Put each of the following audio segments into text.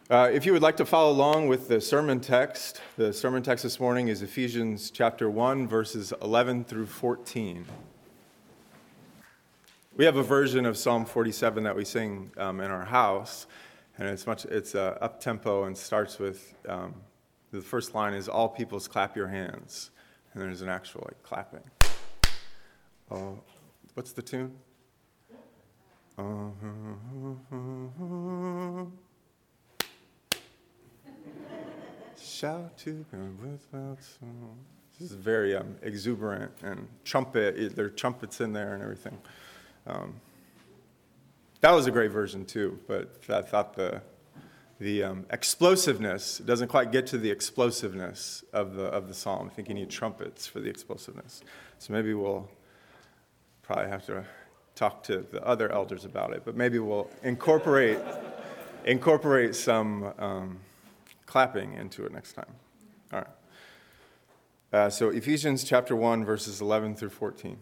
If you would like to follow along with the sermon text this morning is Ephesians chapter 1, verses 11 through 14. We have a version of Psalm 47 that we sing in our house, and it's up-tempo and starts with, the first line is, "All peoples clap your hands," and there's an actual clapping. Oh, what's the tune? Shout to God without song. This is very exuberant and there are trumpets in there and everything. That was a great version too, but I thought the explosiveness doesn't quite get to the explosiveness of the psalm. I think you need trumpets for the explosiveness. So maybe we'll probably have to talk to the other elders about it, but maybe we'll incorporate some clapping into it next time. All right. So Ephesians chapter 1, verses 11 through 14.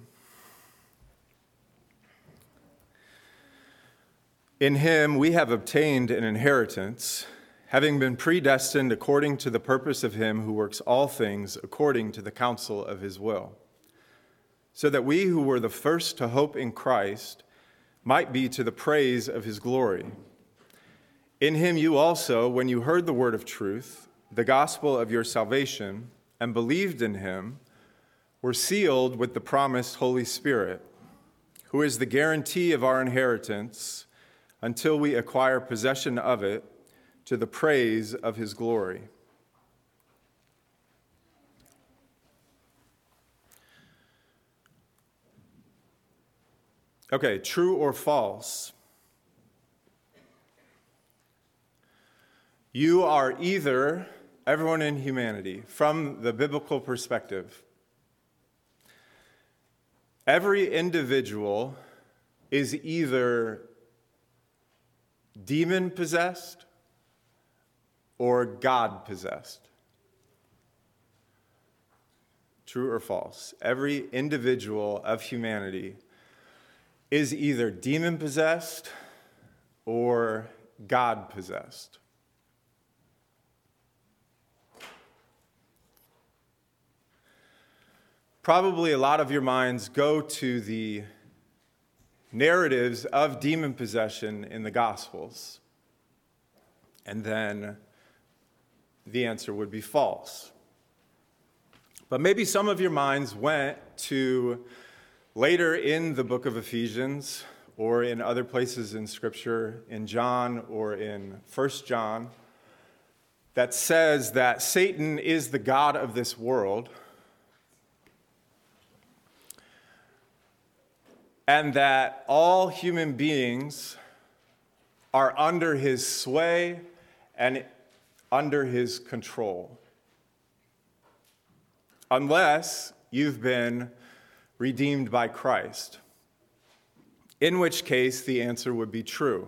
In him we have obtained an inheritance, having been predestined according to the purpose of him who works all things according to the counsel of his will, so that we who were the first to hope in Christ might be to the praise of his glory. In him you also, when you heard the word of truth, the gospel of your salvation, and believed in him, were sealed with the promised Holy Spirit, who is the guarantee of our inheritance until we acquire possession of it, to the praise of his glory. Okay, true or false? You are either, everyone in humanity, from the biblical perspective, every individual is either demon-possessed or God-possessed. True or false? Every individual of humanity is either demon-possessed or God-possessed. Probably a lot of your minds go to the narratives of demon possession in the Gospels. And then the answer would be false. But maybe some of your minds went to later in the book of Ephesians or in other places in Scripture, in John or in 1 John, that says that Satan is the god of this world, and that all human beings are under his sway and under his control, unless you've been redeemed by Christ, in which case the answer would be true.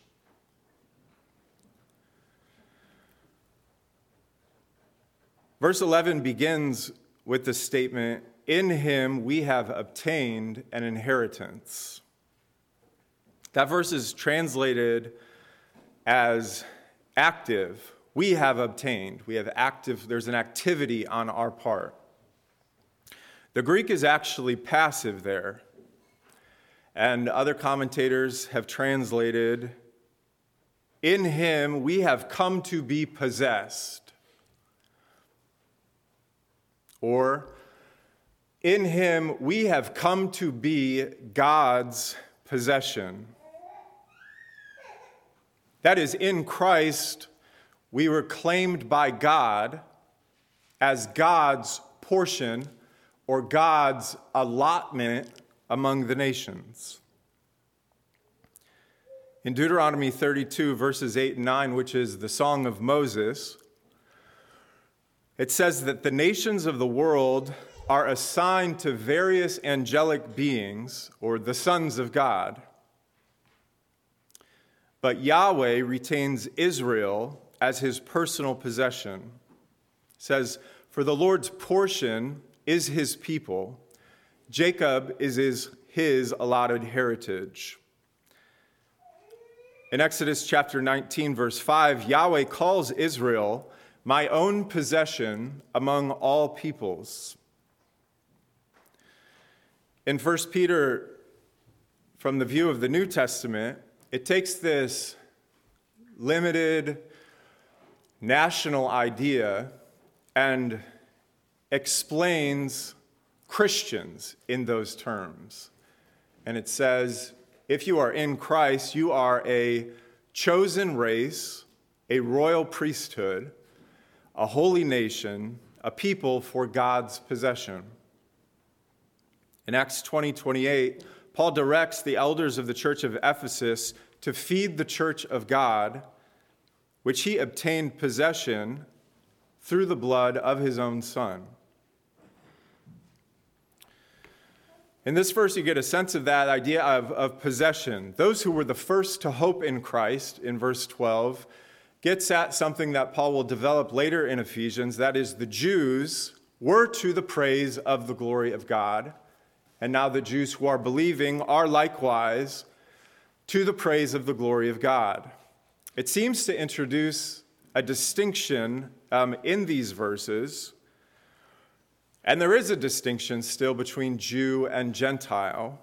Verse 11 begins with the statement, "In him we have obtained an inheritance." That verse is translated as active. We have obtained. We have active. There's an activity on our part. The Greek is actually passive there. And other commentators have translated, "In him we have come to be possessed." Or, "In him we have come to be God's possession." That is, in Christ, we were claimed by God as God's portion or God's allotment among the nations. In Deuteronomy 32, verses 8 and 9, which is the Song of Moses, it says that the nations of the world are assigned to various angelic beings, or the sons of God. But Yahweh retains Israel as his personal possession. It says, "For the Lord's portion is his people. Jacob is his allotted heritage." In Exodus chapter 19, verse 5, Yahweh calls Israel my own possession among all peoples. In 1 Peter, from the view of the New Testament, it takes this limited national idea and explains Christians in those terms. And it says, if you are in Christ, you are a chosen race, a royal priesthood, a holy nation, a people for God's possession. In Acts 20:28, Paul directs the elders of the church of Ephesus to feed the church of God, which he obtained possession through the blood of his own Son. In this verse, you get a sense of that idea of possession. Those who were the first to hope in Christ, in verse 12, gets at something that Paul will develop later in Ephesians. That is, the Jews were to the praise of the glory of God, and now the Jews who are believing are likewise to the praise of the glory of God. It seems to introduce a distinction in these verses, and there is a distinction still between Jew and Gentile.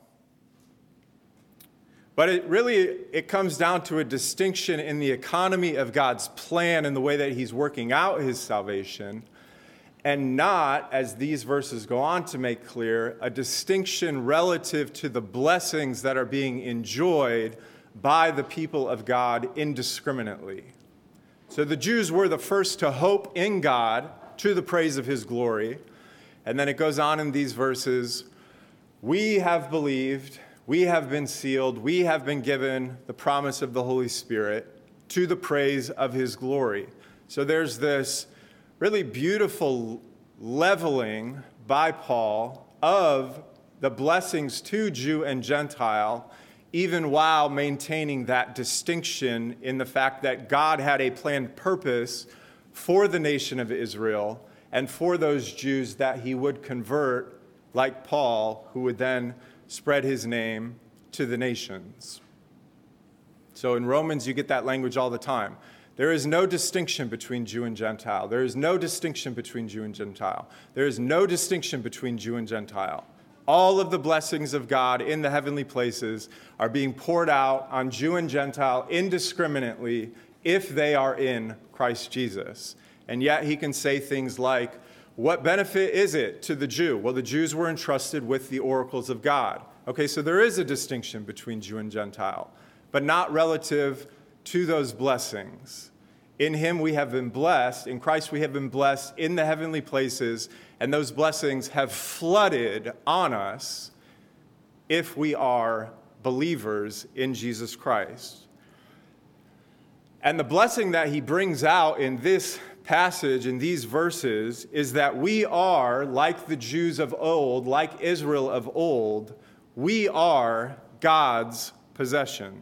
But it comes down to a distinction in the economy of God's plan and the way that he's working out his salvation, and not, as these verses go on to make clear, a distinction relative to the blessings that are being enjoyed by the people of God indiscriminately. So the Jews were the first to hope in God to the praise of his glory. And then it goes on in these verses, we have believed, we have been sealed, we have been given the promise of the Holy Spirit to the praise of his glory. So there's this really beautiful leveling by Paul of the blessings to Jew and Gentile, even while maintaining that distinction in the fact that God had a planned purpose for the nation of Israel and for those Jews that he would convert, like Paul, who would then spread his name to the nations. So in Romans, you get that language all the time. There is no distinction between Jew and Gentile. There is no distinction between Jew and Gentile. There is no distinction between Jew and Gentile. All of the blessings of God in the heavenly places are being poured out on Jew and Gentile indiscriminately if they are in Christ Jesus. And yet he can say things like, what benefit is it to the Jew? Well, the Jews were entrusted with the oracles of God. Okay, so there is a distinction between Jew and Gentile, but not relative to those blessings. In him we have been blessed, in Christ we have been blessed in the heavenly places, and those blessings have flooded on us if we are believers in Jesus Christ. And the blessing that he brings out in this passage, in these verses, is that we are, like the Jews of old, like Israel of old, we are God's possession.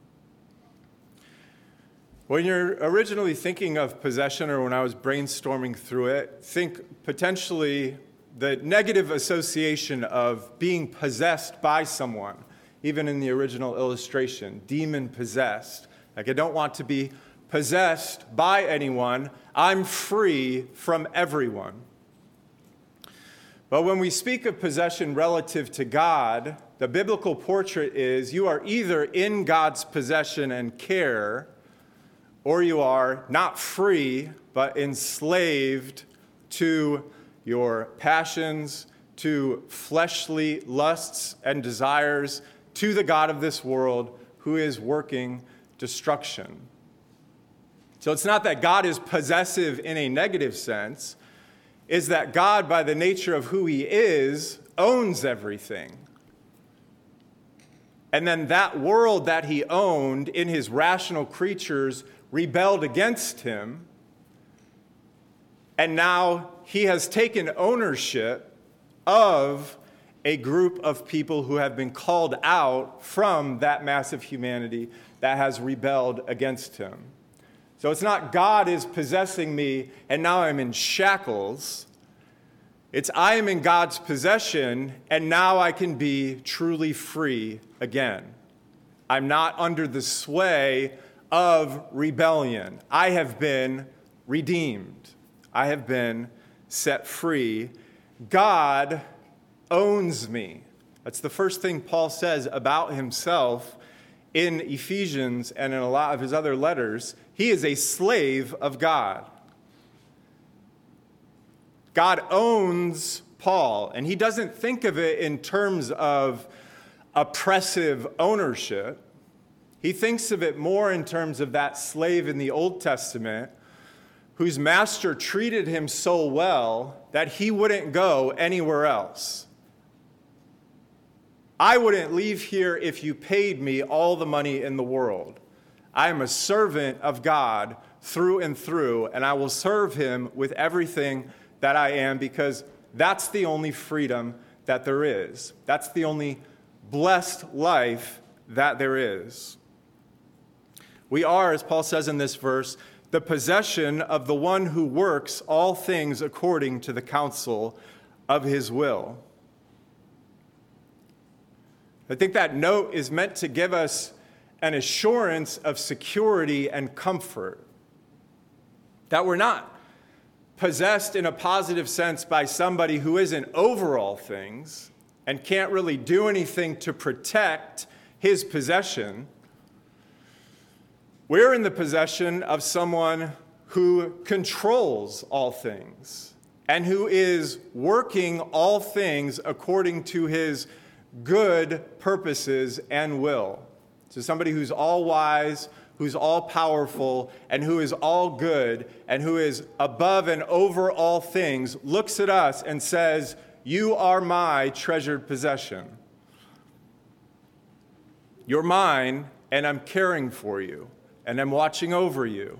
When you're originally thinking of possession, or when I was brainstorming through it, think potentially the negative association of being possessed by someone, even in the original illustration, demon-possessed. Like, I don't want to be possessed by anyone. I'm free from everyone. But when we speak of possession relative to God, the biblical portrait is you are either in God's possession and care, or you are not free, but enslaved to your passions, to fleshly lusts and desires, to the God of this world who is working destruction. So it's not that God is possessive in a negative sense, it's that God, by the nature of who he is, owns everything. And then that world that he owned in his rational creatures rebelled against him, and now he has taken ownership of a group of people who have been called out from that mass of humanity that has rebelled against him. So it's not God is possessing me and now I'm in shackles. It's I am in God's possession and now I can be truly free again. I'm not under the sway of rebellion. I have been redeemed. I have been set free. God owns me. That's the first thing Paul says about himself in Ephesians and in a lot of his other letters. He is a slave of God. God owns Paul, and he doesn't think of it in terms of oppressive ownership. He thinks of it more in terms of that slave in the Old Testament whose master treated him so well that he wouldn't go anywhere else. I wouldn't leave here if you paid me all the money in the world. I am a servant of God through and through, and I will serve him with everything that I am, because that's the only freedom that there is. That's the only blessed life that there is. We are, as Paul says in this verse, the possession of the one who works all things according to the counsel of his will. I think that note is meant to give us an assurance of security and comfort, that we're not possessed in a positive sense by somebody who isn't over all things and can't really do anything to protect his possession. We're in the possession of someone who controls all things and who is working all things according to his good purposes and will. So somebody who's all wise, who's all powerful, and who is all good, and who is above and over all things, looks at us and says, "You are my treasured possession. You're mine, and I'm caring for you, and I'm watching over you."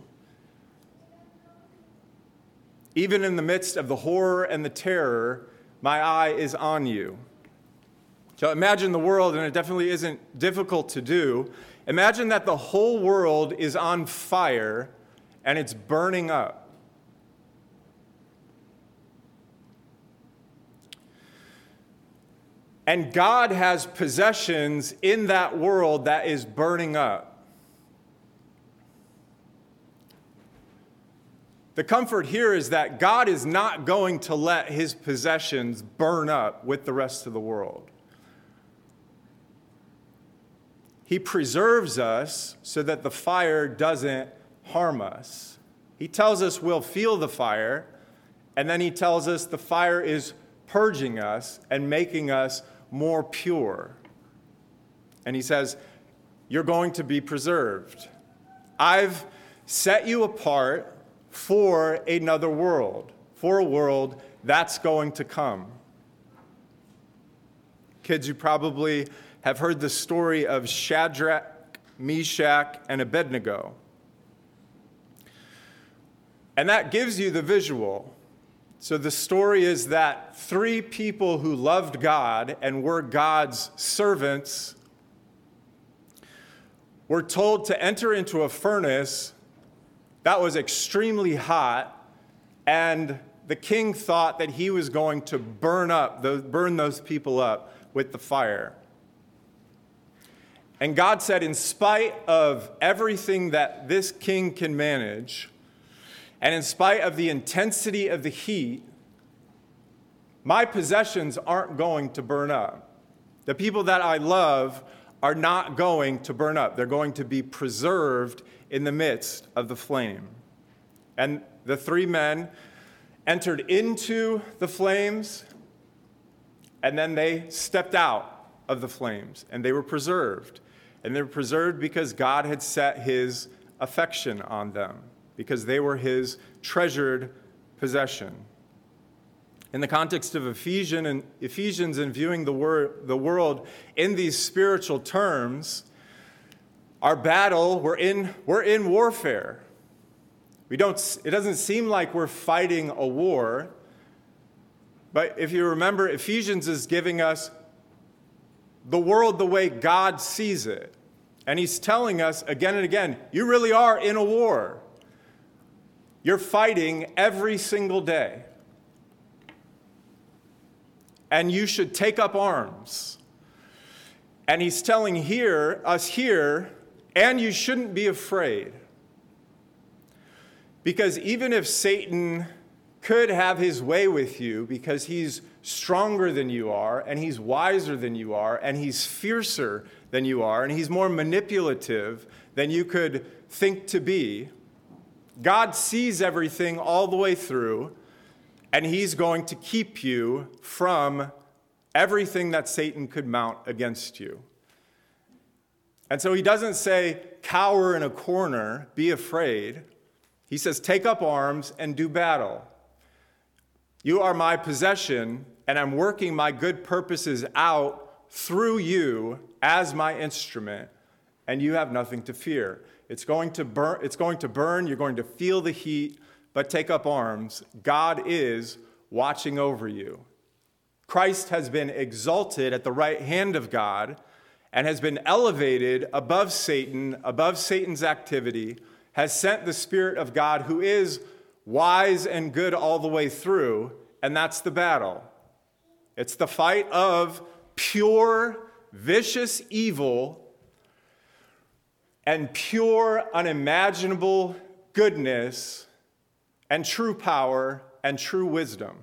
Even in the midst of the horror and the terror, my eye is on you. So imagine the world, and it definitely isn't difficult to do. Imagine that the whole world is on fire and it's burning up. And God has possessions in that world that is burning up. The comfort here is that God is not going to let his possessions burn up with the rest of the world. He preserves us so that the fire doesn't harm us. He tells us we'll feel the fire, and then he tells us the fire is purging us and making us more pure. And he says, you're going to be preserved. I've set you apart for another world, for a world that's going to come. Kids, you probably have heard the story of Shadrach, Meshach, and Abednego. And that gives you the visual. So the story is that three people who loved God and were God's servants were told to enter into a furnace that was extremely hot, and the king thought that he was going to burn those people up with the fire. And God said, in spite of everything that this king can manage, and in spite of the intensity of the heat, my possessions aren't going to burn up. The people that I love are not going to burn up. They're going to be preserved in the midst of the flame. And the three men entered into the flames, and then they stepped out of the flames, and they were preserved. And they were preserved because God had set his affection on them, because they were his treasured possession. In the context of Ephesians and viewing the world in these spiritual terms, our battle, we're in warfare. It doesn't seem like we're fighting a war, but if you remember, Ephesians is giving us the world the way God sees it. And he's telling us again and again, you really are in a war. You're fighting every single day. And you should take up arms. And he's telling us here, and you shouldn't be afraid. Because even if Satan could have his way with you, because he's stronger than you are, and he's wiser than you are, and he's fiercer than you are, and he's more manipulative than you could think to be, God sees everything all the way through, and he's going to keep you from everything that Satan could mount against you. And so he doesn't say, cower in a corner, be afraid. He says, take up arms and do battle. You are my possession, and I'm working my good purposes out through you as my instrument, and you have nothing to fear. It's going to burn, you're going to feel the heat, but take up arms. God is watching over you. Christ has been exalted at the right hand of God and has been elevated above Satan, above Satan's activity, has sent the Spirit of God who is wise and good all the way through, and that's the battle. It's the fight of pure, vicious evil and pure, unimaginable goodness and true power and true wisdom.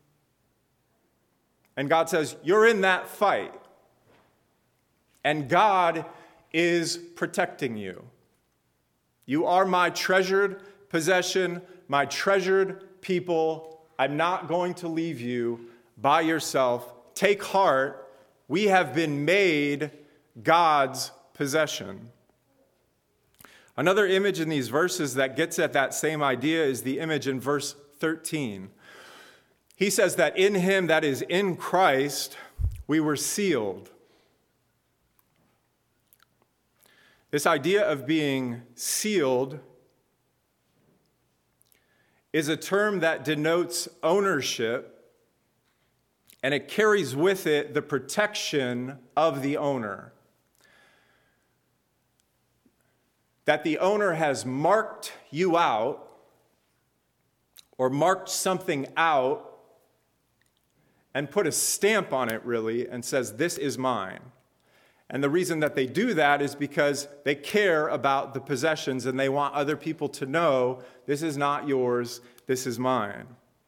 And God says, you're in that fight. And God is protecting you. You are my treasured possession, my treasured people. I'm not going to leave you by yourself. Take heart. We have been made God's possession. Another image in these verses that gets at that same idea is the image in verse 13. He says that in him, that is in Christ, we were sealed. This idea of being sealed is a term that denotes ownership, and it carries with it the protection of the owner. That the owner has marked you out or marked something out and put a stamp on it, really, and says, this is mine. And the reason that they do that is because they care about the possessions and they want other people to know, this is not yours, this is mine.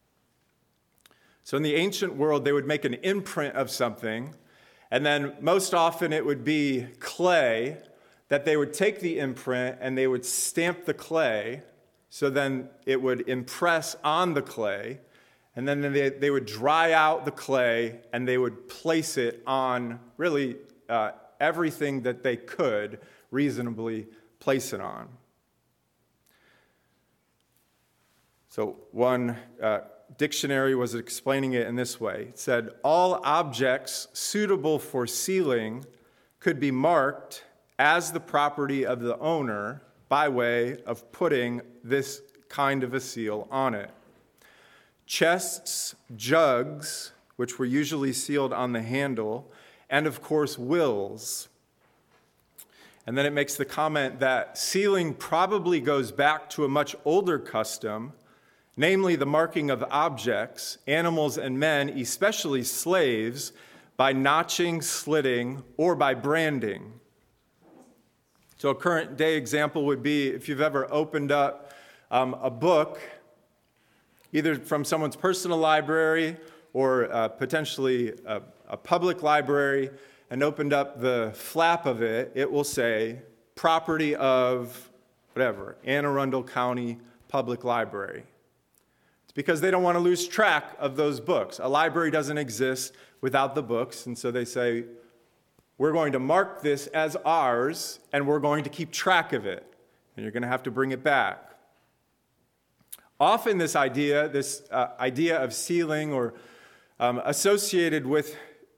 So in the ancient world, they would make an imprint of something, and then most often it would be clay, that they would take the imprint and they would stamp the clay, so then it would impress on the clay, and then they would dry out the clay and they would place it on really everything that they could reasonably place it on. So one dictionary was explaining it in this way. It said, all objects suitable for sealing could be marked as the property of the owner by way of putting this kind of a seal on it. Chests, jugs, which were usually sealed on the handle, and of course, wills. And then it makes the comment that sealing probably goes back to a much older custom, namely the marking of objects, animals and men, especially slaves, by notching, slitting, or by branding. So a current day example would be if you've ever opened up a book, either from someone's personal library or potentially a public library, and opened up the flap of it, it will say, property of whatever, Anne Arundel County Public Library. It's because they don't want to lose track of those books. A library doesn't exist without the books, and so they say, we're going to mark this as ours, and we're going to keep track of it, and you're going to have to bring it back. Often this idea of sealing or associated with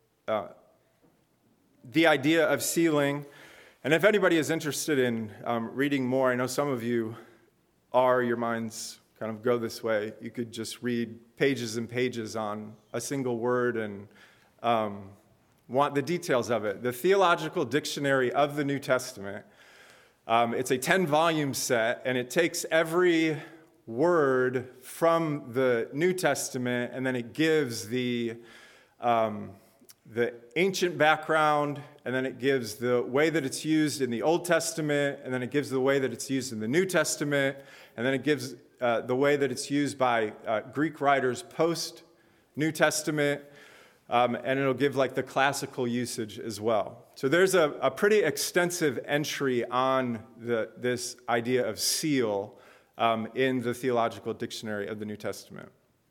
the idea of sealing, and if anybody is interested in reading more, I know some of you are, your minds kind of go this way. You could just read pages and pages on a single word and want the details of it. The Theological Dictionary of the New Testament, it's a 10-volume set, and it takes every word from the New Testament, and then it gives the the ancient background, and then it gives the way that it's used in the Old Testament, and then it gives the way that it's used in the New Testament, and then it gives the way that it's used by Greek writers post-New Testament, and it'll give like the classical usage as well. So there's a pretty extensive entry on this idea of seal in the Theological Dictionary of the New Testament.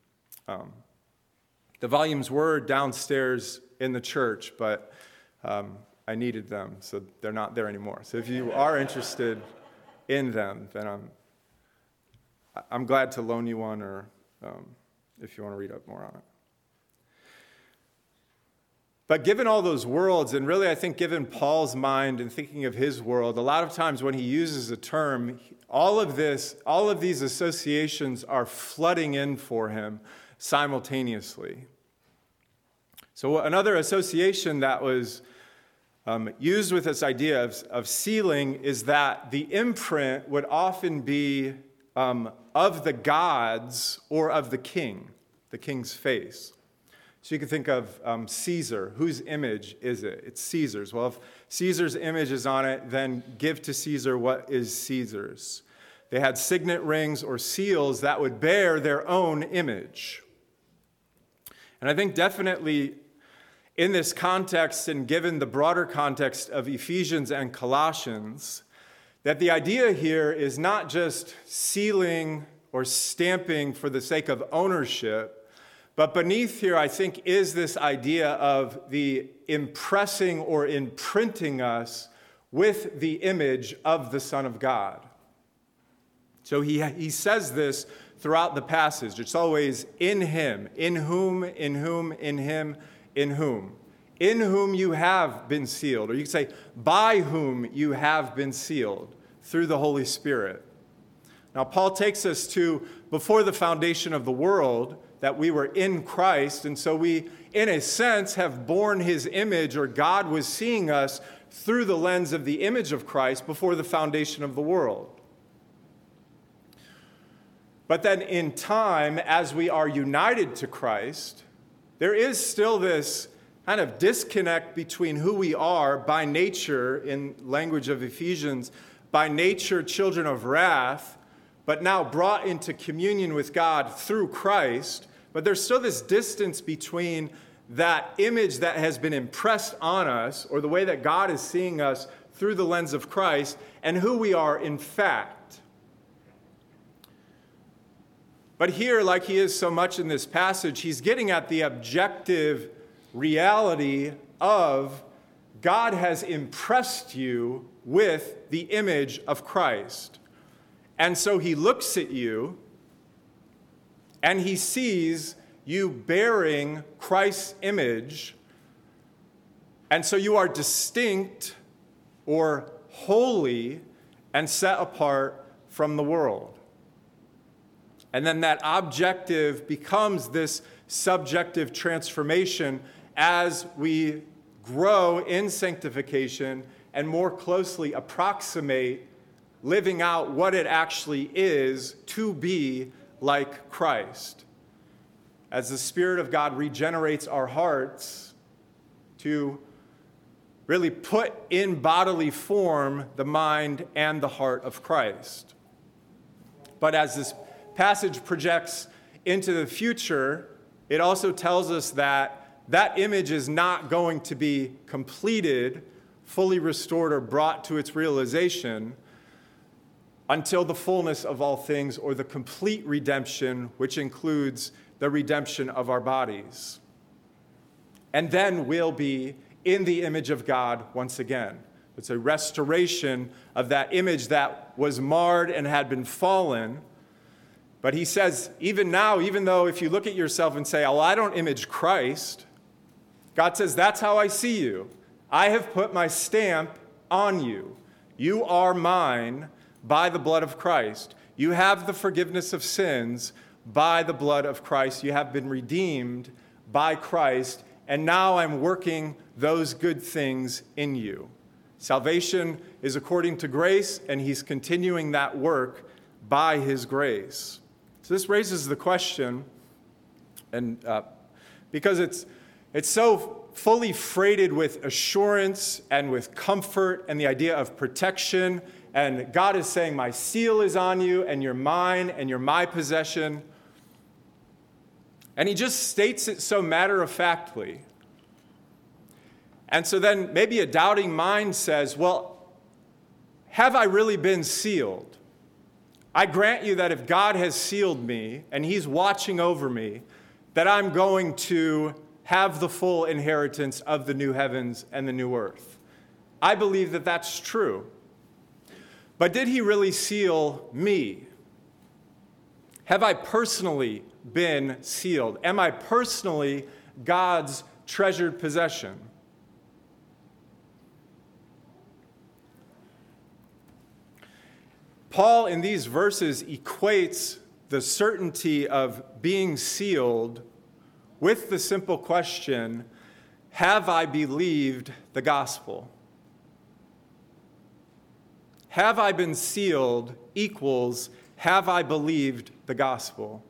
The volumes were downstairs in the church, but I needed them, so they're not there anymore. So if you are interested in them, then I'm glad to loan you one, or if you want to read up more on it. But given all those worlds, and really I think given Paul's mind and thinking of his world, a lot of times when he uses a term, all of these associations are flooding in for him simultaneously. So another association that was used with this idea of sealing is that the imprint would often be of the gods or of the king's face. So you can think of Caesar. Whose image is it? It's Caesar's. Well, if Caesar's image is on it, then give to Caesar what is Caesar's. They had signet rings or seals that would bear their own image. And I think definitely in this context, and given the broader context of Ephesians and Colossians, that the idea here is not just sealing or stamping for the sake of ownership, but beneath here, I think, is this idea of the impressing or imprinting us with the image of the Son of God. So he says this throughout the passage. It's always in him, in whom, in whom, in him, in whom. In whom you have been sealed. Or you can say, by whom you have been sealed through the Holy Spirit. Now, Paul takes us to before the foundation of the world, that we were in Christ, and so we, in a sense, have borne his image, or God was seeing us through the lens of the image of Christ before the foundation of the world. But then in time, as we are united to Christ, there is still this kind of disconnect between who we are by nature, in language of Ephesians, by nature children of wrath, but now brought into communion with God through Christ. But there's still this distance between that image that has been impressed on us, or the way that God is seeing us through the lens of Christ, and who we are in fact. But here, like he is so much in this passage, he's getting at the objective reality of God has impressed you with the image of Christ. And so he looks at you, and he sees you bearing Christ's image, and so you are distinct or holy and set apart from the world. And then that objective becomes this subjective transformation as we grow in sanctification and more closely approximate living out what it actually is to be like Christ. As the Spirit of God regenerates our hearts to really put in bodily form the mind and the heart of Christ. But as this passage projects into the future, it also tells us that that image is not going to be completed, fully restored, or brought to its realization until the fullness of all things, or the complete redemption, which includes the redemption of our bodies. And then we'll be in the image of God once again. It's a restoration of that image that was marred and had been fallen. But he says, even now, even though if you look at yourself and say, oh, I don't image Christ, God says, that's how I see you. I have put my stamp on you. You are mine by the blood of Christ. You have the forgiveness of sins by the blood of Christ. You have been redeemed by Christ, and now I'm working those good things in you. Salvation is according to grace, and he's continuing that work by his grace. So this raises the question, and because It's so fully freighted with assurance and with comfort and the idea of protection. And God is saying, my seal is on you, and you're mine, and you're my possession. And he just states it so matter-of-factly. And so then maybe a doubting mind says, well, have I really been sealed? I grant you that if God has sealed me and he's watching over me, that I'm going to have the full inheritance of the new heavens and the new earth. I believe that that's true. But did he really seal me? Have I personally been sealed? Am I personally God's treasured possession? Paul, in these verses, equates the certainty of being sealed with the simple question, have I believed the gospel? Have I been sealed equals, have I believed the gospel?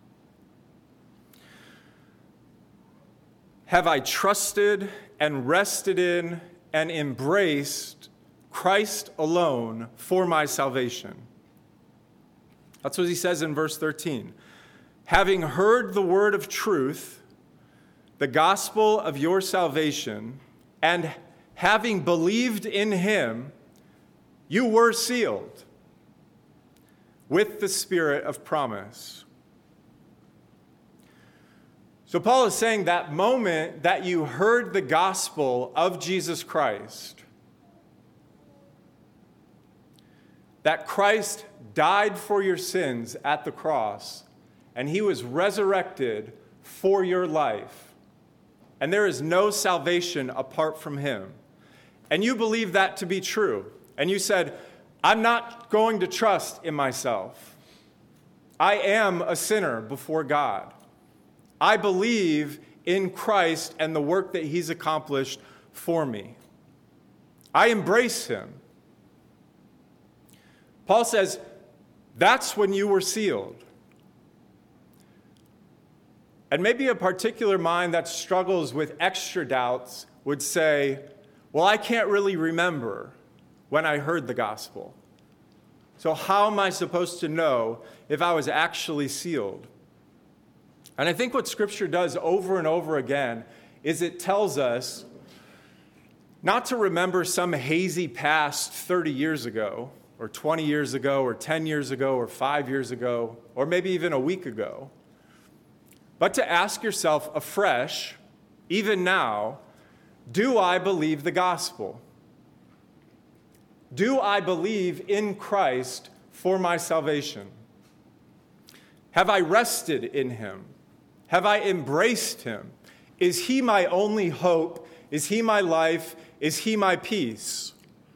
Have I trusted and rested in and embraced Christ alone for my salvation? That's what he says in verse 13. Having heard the word of truth, the gospel of your salvation, and having believed in him, you were sealed with the Spirit of promise. So Paul is saying that moment that you heard the gospel of Jesus Christ, that Christ died for your sins at the cross, and he was resurrected for your life, and there is no salvation apart from him, and you believe that to be true, and you said, I'm not going to trust in myself. I am a sinner before God. I believe in Christ and the work that he's accomplished for me. I embrace him. Paul says, that's when you were sealed. And maybe a particular mind that struggles with extra doubts would say, well, I can't really remember when I heard the gospel. So how am I supposed to know if I was actually sealed? And I think what Scripture does over and over again is it tells us not to remember some hazy past 30 years ago, or 20 years ago, or 10 years ago, or 5 years ago, or maybe even a week ago, but to ask yourself afresh, even now, do I believe the gospel? Do I believe in Christ for my salvation? Have I rested in him? Have I embraced him? Is he my only hope? Is he my life? Is he my peace?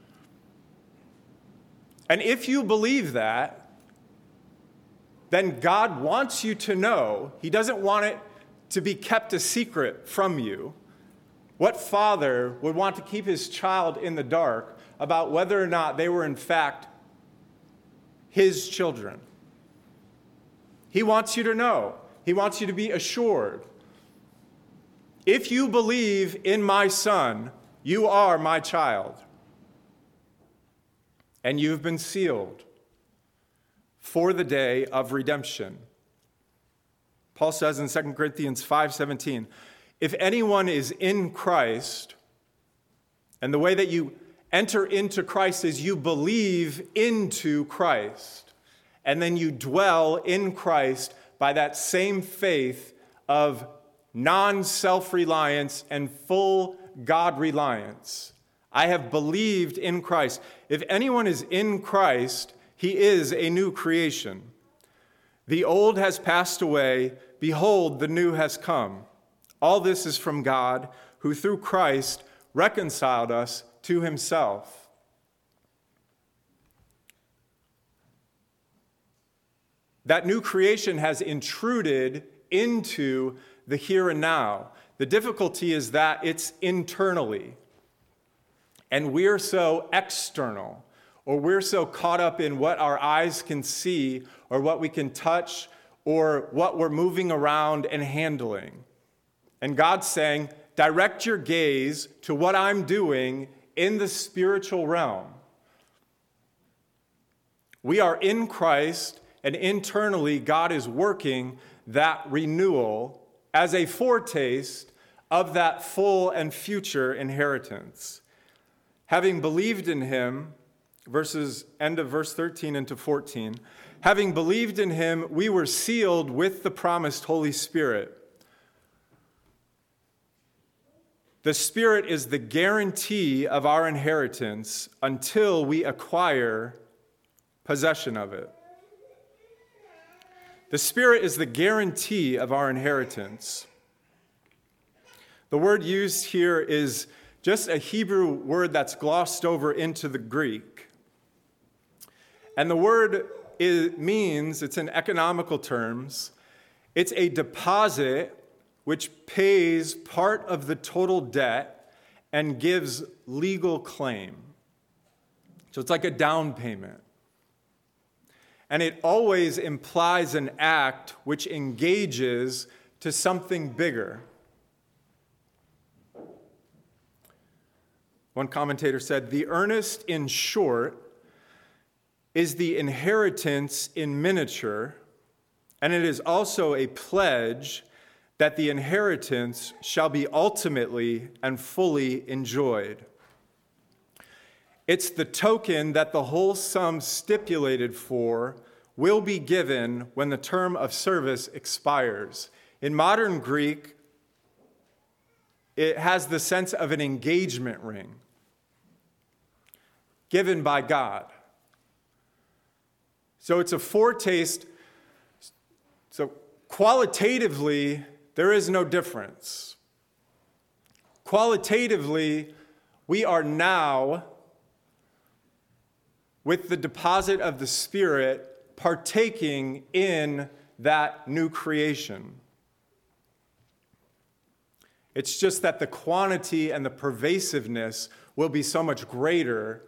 And if you believe that, then God wants you to know. He doesn't want it to be kept a secret from you. What father would want to keep his child in the dark about whether or not they were in fact his children? He wants you to know. He wants you to be assured. If you believe in my Son, you are my child. And you've been sealed for the day of redemption. Paul says in 2 Corinthians 5:17, if anyone is in Christ, and the way that you enter into Christ is you believe into Christ, and then you dwell in Christ by that same faith of non-self-reliance and full God reliance. I have believed in Christ. If anyone is in Christ, he is a new creation. The old has passed away. Behold, the new has come. All this is from God, who through Christ reconciled us to himself. That new creation has intruded into the here and now. The difficulty is that it's internally. And we're so external, or we're so caught up in what our eyes can see, or what we can touch, or what we're moving around and handling. And God's saying, direct your gaze to what I'm doing in the spiritual realm. We are in Christ, and internally God is working that renewal as a foretaste of that full and future inheritance. Having believed in him, end of verse 13 into 14, having believed in him, we were sealed with the promised Holy Spirit. The Spirit is the guarantee of our inheritance until we acquire possession of it. The Spirit is the guarantee of our inheritance. The word used here is just a Hebrew word that's glossed over into the Greek. And the word means, it's in economical terms, it's a deposit which pays part of the total debt and gives legal claim. So it's like a down payment. And it always implies an act which engages to something bigger. One commentator said, the earnest, in short, is the inheritance in miniature, and it is also a pledge that the inheritance shall be ultimately and fully enjoyed. It's the token that the whole sum stipulated for will be given when the term of service expires. In modern Greek, it has the sense of an engagement ring given by God. So it's a foretaste. So qualitatively, there is no difference. Qualitatively, we are now, with the deposit of the Spirit, partaking in that new creation. It's just that the quantity and the pervasiveness will be so much greater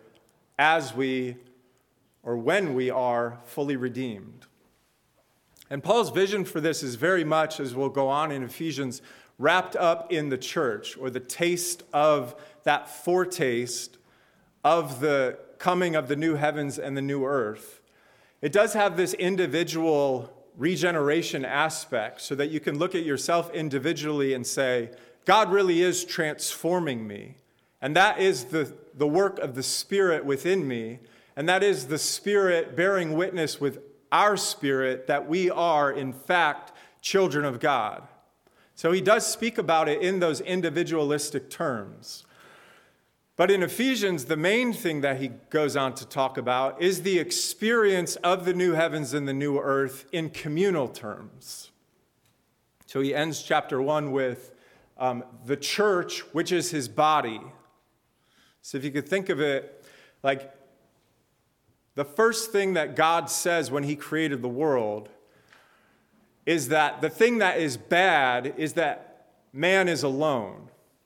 when we are fully redeemed. And Paul's vision for this is very much, as we'll go on in Ephesians, wrapped up in the church, or the taste of that foretaste of the coming of the new heavens and the new earth. It does have this individual regeneration aspect so that you can look at yourself individually and say, God really is transforming me. And that is the work of the Spirit within me. And that is the Spirit bearing witness with our spirit that we are, in fact, children of God. So he does speak about it in those individualistic terms. But in Ephesians, the main thing that he goes on to talk about is the experience of the new heavens and the new earth in communal terms. So he ends chapter 1 with the church, which is his body. So if you could think of it like the first thing that God says when he created the world is that the thing that is bad is that man is alone.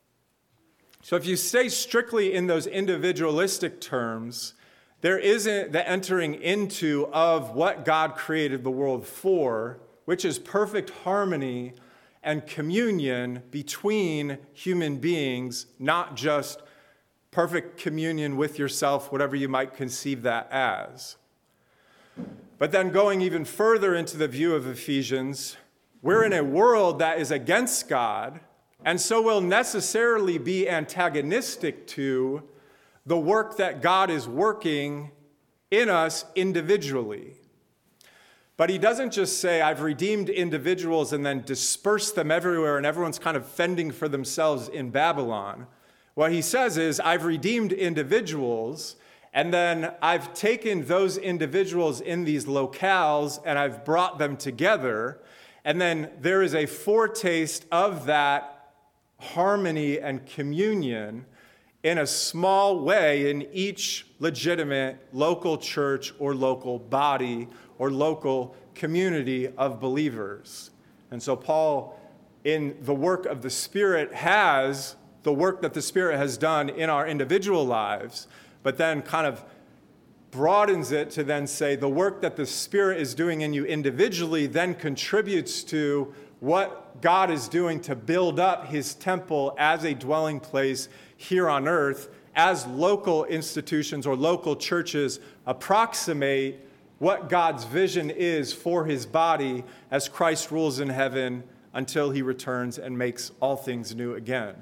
So if you stay strictly in those individualistic terms, there isn't the entering into of what God created the world for, which is perfect harmony and communion between human beings, not just perfect communion with yourself, whatever you might conceive that as. But then going even further into the view of Ephesians, we're in a world that is against God, and so will necessarily be antagonistic to the work that God is working in us individually. But he doesn't just say, I've redeemed individuals and then disperse them everywhere and everyone's kind of fending for themselves in Babylon. What he says is, I've redeemed individuals, and then I've taken those individuals in these locales and I've brought them together, and then there is a foretaste of that harmony and communion in a small way in each legitimate local church or local body or local community of believers. And so Paul, in the work of the Spirit, has the work that the Spirit has done in our individual lives, but then kind of broadens it to then say the work that the Spirit is doing in you individually then contributes to what God is doing to build up his temple as a dwelling place here on earth, as local institutions or local churches approximate what God's vision is for his body as Christ rules in heaven until he returns and makes all things new again.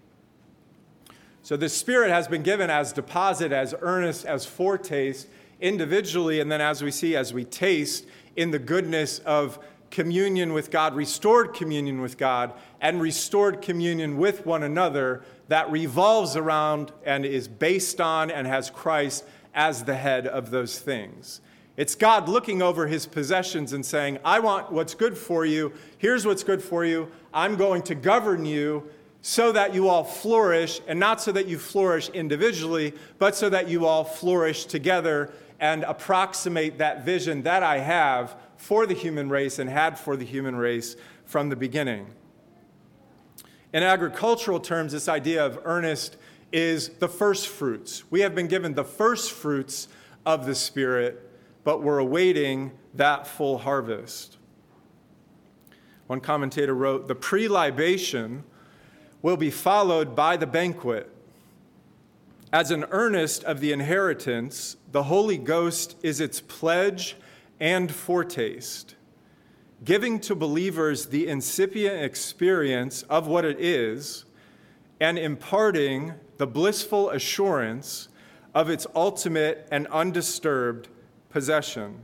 So the Spirit has been given as deposit, as earnest, as foretaste individually, and then as we taste in the goodness of communion with God, restored communion with God, and restored communion with one another that revolves around and is based on and has Christ as the head of those things. It's God looking over his possessions and saying, I want what's good for you. Here's what's good for you. I'm going to govern you so that you all flourish, and not so that you flourish individually, but so that you all flourish together and approximate that vision that I have for the human race and had for the human race from the beginning. In agricultural terms, this idea of earnest is the first fruits. We have been given the first fruits of the Spirit, but we're awaiting that full harvest. One commentator wrote, the pre-libation will be followed by the banquet. As an earnest of the inheritance, the Holy Ghost is its pledge and foretaste, giving to believers the incipient experience of what it is and imparting the blissful assurance of its ultimate and undisturbed possession.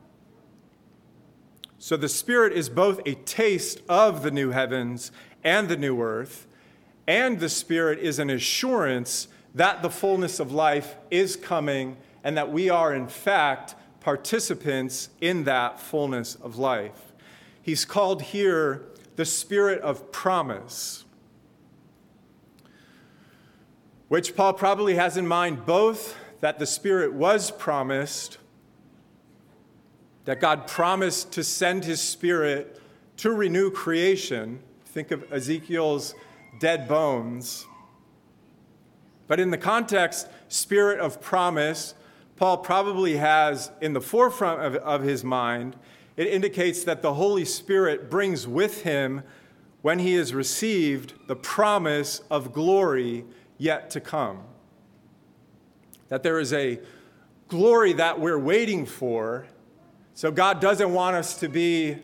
So the Spirit is both a taste of the new heavens and the new earth, and the Spirit is an assurance that the fullness of life is coming and that we are, in fact, participants in that fullness of life. He's called here the Spirit of promise, which Paul probably has in mind both that the Spirit was promised, that God promised to send his Spirit to renew creation. Think of Ezekiel's dead bones. But in the context, Spirit of promise, Paul probably has in the forefront of his mind, it indicates that the Holy Spirit brings with him, when he is received, the promise of glory yet to come. That there is a glory that we're waiting for. So God doesn't want us to be,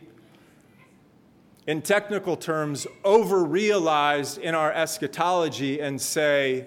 in technical terms, over-realized in our eschatology and say,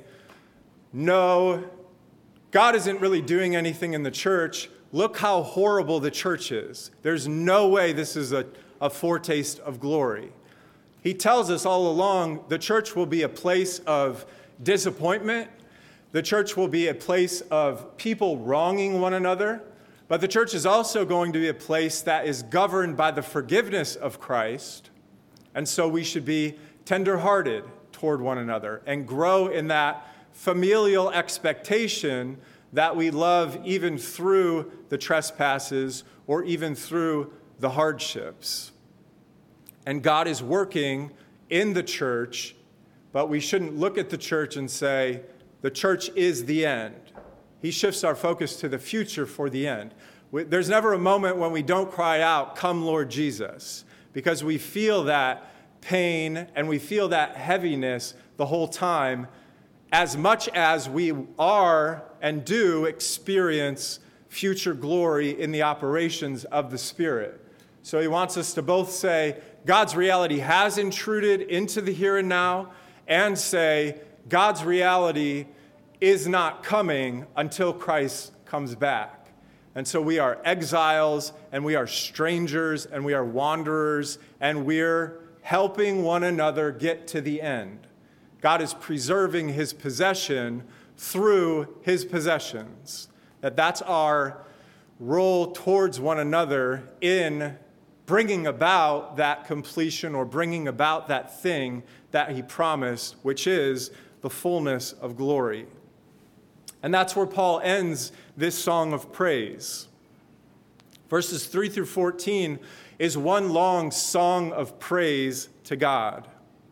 no, God isn't really doing anything in the church. Look how horrible the church is. There's no way this is a foretaste of glory. He tells us all along the church will be a place of disappointment. The church will be a place of people wronging one another. But the church is also going to be a place that is governed by the forgiveness of Christ. And so we should be tenderhearted toward one another and grow in that familial expectation that we love even through the trespasses or even through the hardships. And God is working in the church, but we shouldn't look at the church and say, the church is the end. He shifts our focus to the future for the end. There's never a moment when we don't cry out, come Lord Jesus, because we feel that pain and we feel that heaviness the whole time, as much as we are and do experience future glory in the operations of the Spirit. So he wants us to both say, God's reality has intruded into the here and now, and say, God's reality is not coming until Christ comes back. And so we are exiles, and we are strangers, and we are wanderers, and we're helping one another get to the end. God is preserving his possession through his possessions. That's our role towards one another in bringing about that completion or bringing about that thing that he promised, which is the fullness of glory. And that's where Paul ends this song of praise. Verses 3 through 14 is one long song of praise to God.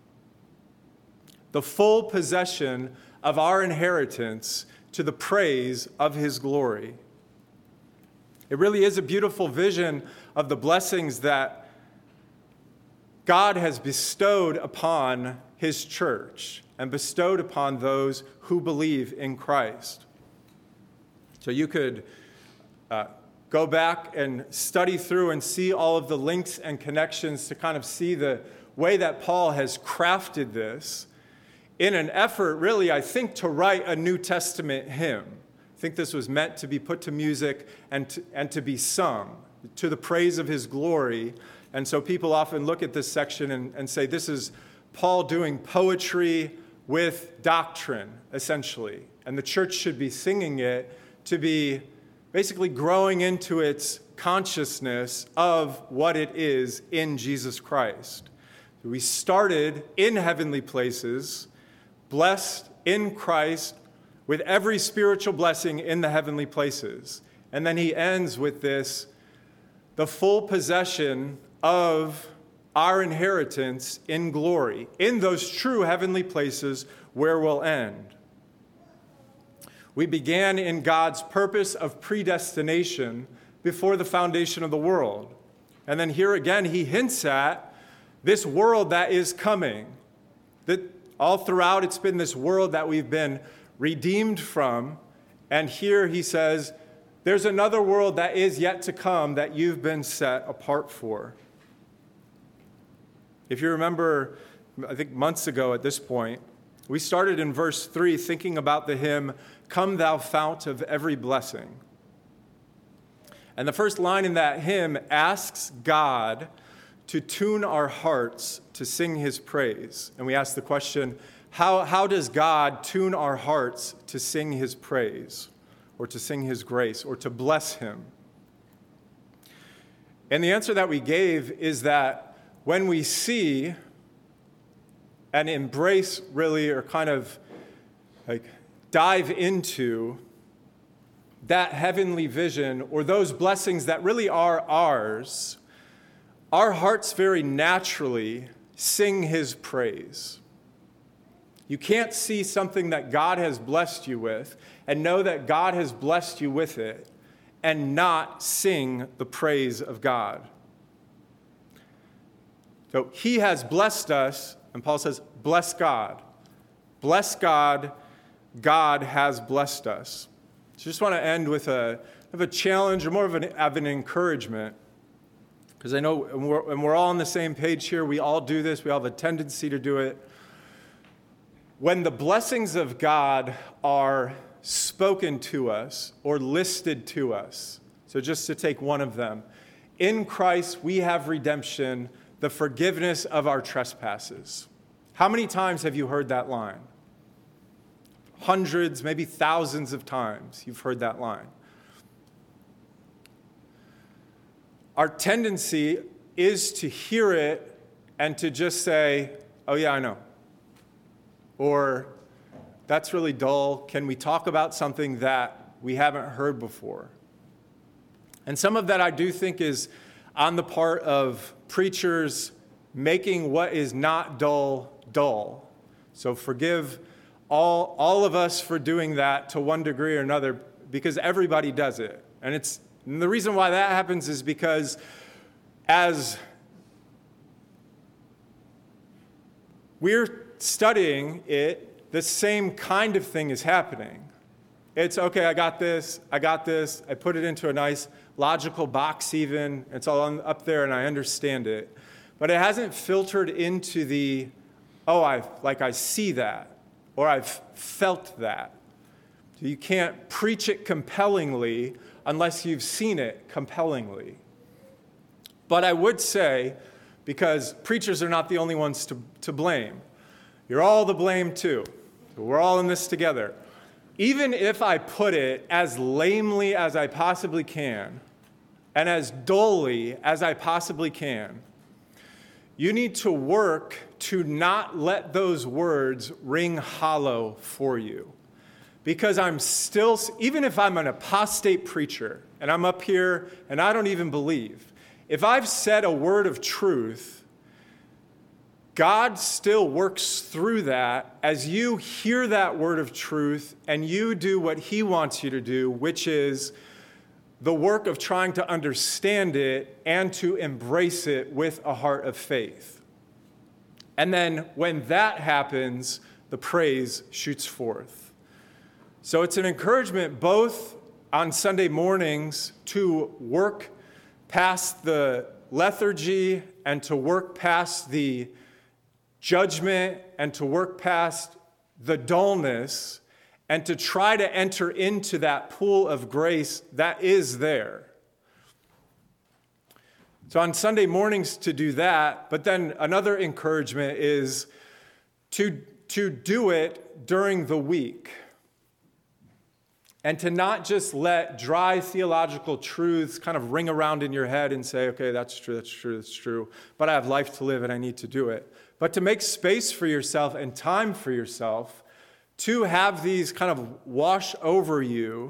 The full possession of our inheritance to the praise of his glory. It really is a beautiful vision of the blessings that God has bestowed upon his church and bestowed upon those who believe in Christ. So you could go back and study through and see all of the links and connections to kind of see the way that Paul has crafted this in an effort, really, I think, to write a New Testament hymn. I think this was meant to be put to music and to be sung to the praise of his glory. And so people often look at this section and say, this is Paul doing poetry with doctrine, essentially. And the church should be singing it to be basically growing into its consciousness of what it is in Jesus Christ. We started in heavenly places, blessed in Christ, with every spiritual blessing in the heavenly places. And then he ends with this, the full possession of our inheritance in glory, in those true heavenly places where we'll end. We began in God's purpose of predestination before the foundation of the world. And then here again, he hints at this world that is coming. That all throughout, it's been this world that we've been redeemed from. And here he says, there's another world that is yet to come that you've been set apart for. If you remember, I think months ago at this point, we started in verse 3 thinking about the hymn, "Come Thou Fount of Every Blessing." And the first line in that hymn asks God to tune our hearts to sing his praise. And we ask the question, how does God tune our hearts to sing his praise, or to sing his grace, or to bless him? And the answer that we gave is that when we see and embrace, really, or kind of like dive into that heavenly vision, or those blessings that really are ours, our hearts very naturally sing his praise. You can't see something that God has blessed you with and know that God has blessed you with it and not sing the praise of God. So he has blessed us, and Paul says, bless God. Bless God. God has blessed us. So I just want to end with a challenge, or more of an encouragement, because I know, and we're all on the same page here. We all do this. We all have a tendency to do it. When the blessings of God are spoken to us or listed to us, so just to take one of them, in Christ we have redemption, the forgiveness of our trespasses. How many times have you heard that line? Hundreds, maybe thousands of times you've heard that line. Our tendency is to hear it and to just say, oh yeah, I know. Or, that's really dull. Can we talk about something that we haven't heard before? And some of that I do think is on the part of preachers making what is not dull, dull. So forgive all of us for doing that to one degree or another, because everybody does it. And the reason why that happens is because as we're studying it, the same kind of thing is happening. It's, okay, I got this, I put it into a nice logical box even, it's all up there and I understand it. But it hasn't filtered into the, I see that, or I've felt that. So you can't preach it compellingly unless you've seen it compellingly. But I would say, because preachers are not the only ones to blame, you're all to blame too. We're all in this together. Even if I put it as lamely as I possibly can, and as dully as I possibly can, you need to work to not let those words ring hollow for you. Because I'm still, even if I'm an apostate preacher, and I'm up here and I don't even believe, if I've said a word of truth, God still works through that as you hear that word of truth and you do what he wants you to do, which is the work of trying to understand it and to embrace it with a heart of faith. And then when that happens, the praise shoots forth. So it's an encouragement both on Sunday mornings to work past the lethargy and to work past the judgment and to work past the dullness and to try to enter into that pool of grace that is there. So on Sunday mornings to do that, but then another encouragement is to do it during the week. And to not just let dry theological truths kind of ring around in your head and say, okay, that's true, but I have life to live and I need to do it. But to make space for yourself and time for yourself to have these kind of wash over you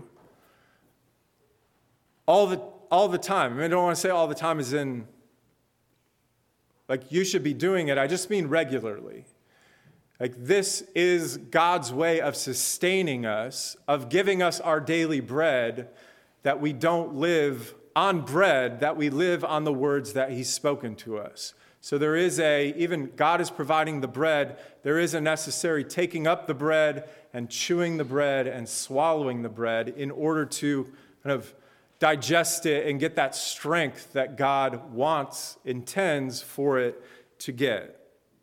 all the time. I mean, I don't want to say all the time as in, like, you should be doing it. I just mean regularly. Like, this is God's way of sustaining us, of giving us our daily bread, that we don't live on bread, that we live on the words that he's spoken to us. So there is even God is providing the bread, there is a necessary taking up the bread and chewing the bread and swallowing the bread in order to kind of digest it and get that strength that God wants, intends for it to get.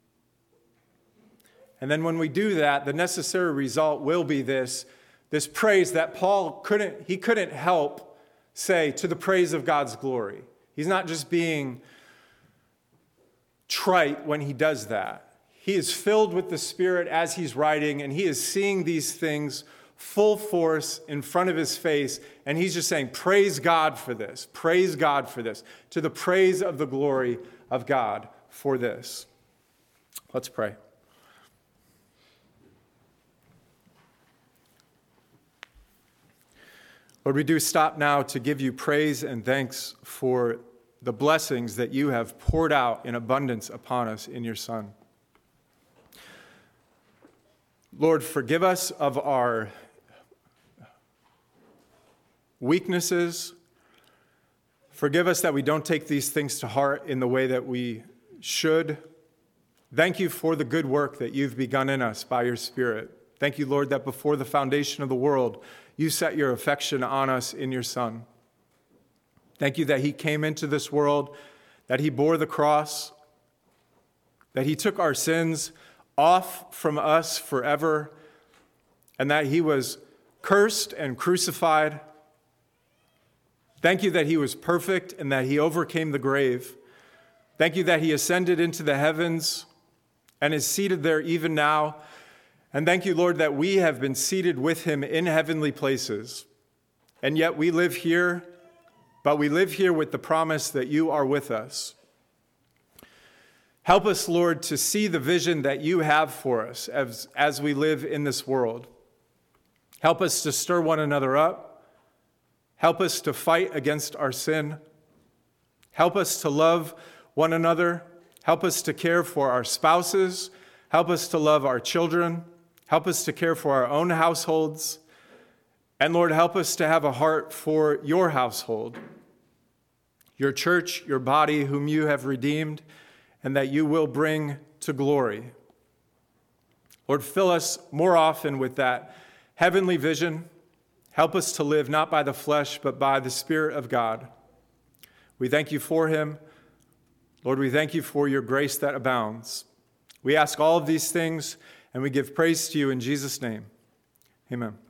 And then when we do that, the necessary result will be this praise that Paul couldn't help say to the praise of God's glory. He's not just being trite when he does that. He is filled with the Spirit as he's writing, and he is seeing these things full force in front of his face, and he's just saying, praise God for this, to the praise of the glory of God for this. Let's pray. Lord, we do stop now to give you praise and thanks for the blessings that you have poured out in abundance upon us in your Son. Lord, forgive us of our weaknesses. Forgive us that we don't take these things to heart in the way that we should. Thank you for the good work that you've begun in us by your Spirit. Thank you, Lord, that before the foundation of the world, you set your affection on us in your Son. Thank you that he came into this world, that he bore the cross, that he took our sins off from us forever, and that he was cursed and crucified. Thank you that he was perfect and that he overcame the grave. Thank you that he ascended into the heavens and is seated there even now. And thank you, Lord, that we have been seated with him in heavenly places. And yet we live here, but we live here with the promise that you are with us. Help us, Lord, to see the vision that you have for us as we live in this world. Help us to stir one another up. Help us to fight against our sin. Help us to love one another. Help us to care for our spouses. Help us to love our children. Help us to care for our own households. And Lord, help us to have a heart for your household, your church, your body, whom you have redeemed, and that you will bring to glory. Lord, fill us more often with that heavenly vision. Help us to live not by the flesh, but by the Spirit of God. We thank you for him. Lord, we thank you for your grace that abounds. We ask all of these things, and we give praise to you in Jesus' name. Amen.